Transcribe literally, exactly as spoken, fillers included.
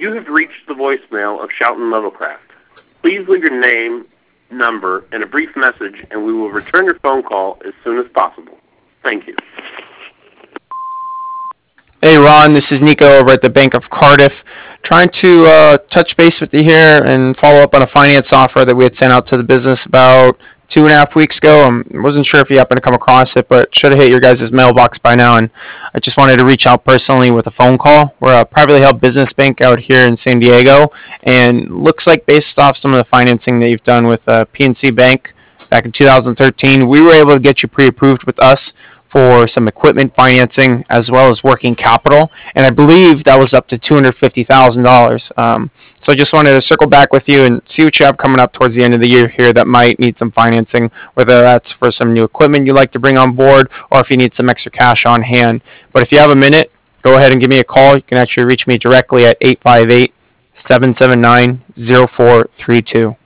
You have reached the voicemail of Schouten Levelcraft. Please leave your name, number, and a brief message, and we will return your phone call as soon as possible. Thank you. Hey Ron, this is Nico over at the Bank of Cardiff. Trying to uh, touch base with you here and follow up on a finance offer that we had sent out to the business about two and a half weeks ago. I wasn't sure if you happened to come across it, but should have hit your guys' mailbox by now. And I just wanted to reach out personally with a phone call. We're a privately held business bank out here in San Diego, and looks like based off some of the financing that you've done with uh, P N C Bank back in two thousand thirteen, we were able to get you pre-approved with us for some equipment financing as well as working capital, and I believe that was up to two hundred fifty thousand dollars. Um, so I just wanted to circle back with you and see what you have coming up towards the end of the year here that might need some financing, whether that's for some new equipment you'd like to bring on board or if you need some extra cash on hand. But if you have a minute, go ahead and give me a call. You can actually reach me directly at eight five eight, seven seven nine, zero four three two.